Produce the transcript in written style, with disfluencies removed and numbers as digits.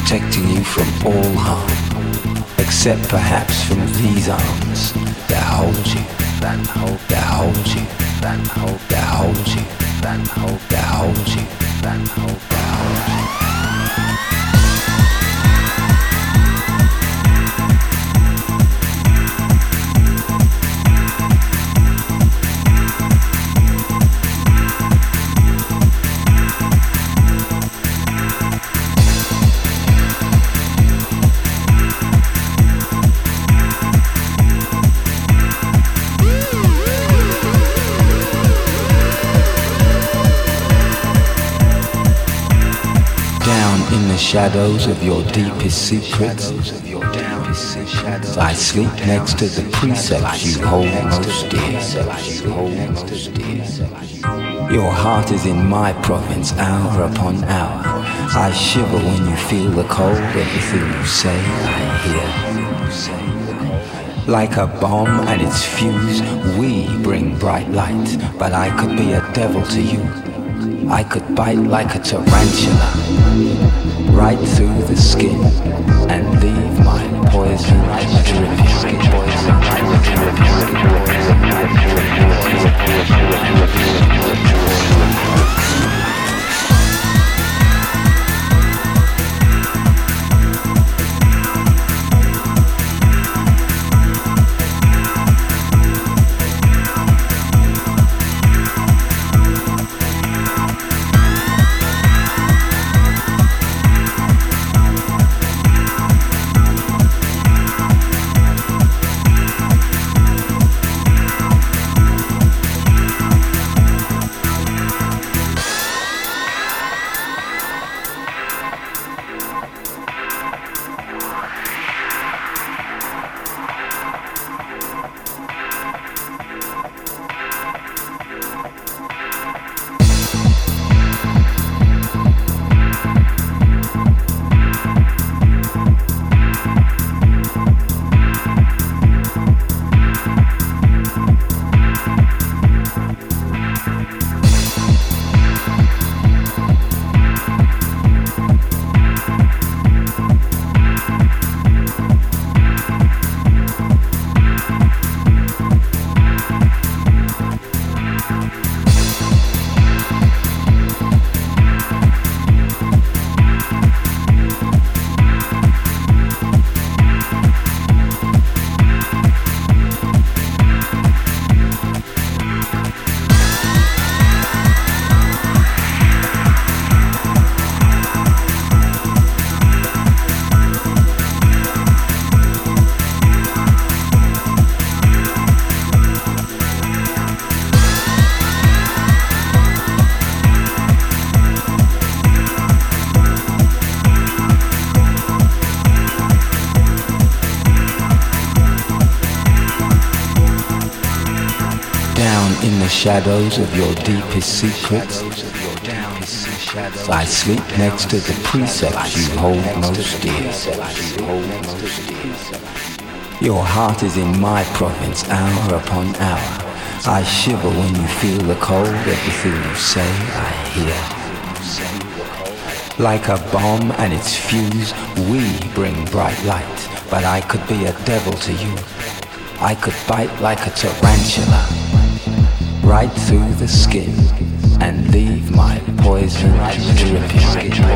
protecting you from all harm, except perhaps from these arms that hold you, that hold you, that hold you, that hold you, that hold you, that hold you. Shadows of your deepest secrets, I sleep next to the precepts you hold most dear. Your heart is in my province, hour upon hour. I shiver when you feel the cold. Everything you say, I hear. Like a bomb and its fuse, we bring bright light. But I could be a devil to you. I could bite like a tarantula, right through the skin, and leave my poison dripping. Shadows of your deepest secrets, I sleep next to the precepts you hold most dear. Your heart is in my province, hour upon hour. I shiver when you feel the cold. Everything you say, I hear. Like a bomb and its fuse, we bring bright light. But I could be a devil to you. I could bite like a tarantula, right through the skin, and leave my poison dripping.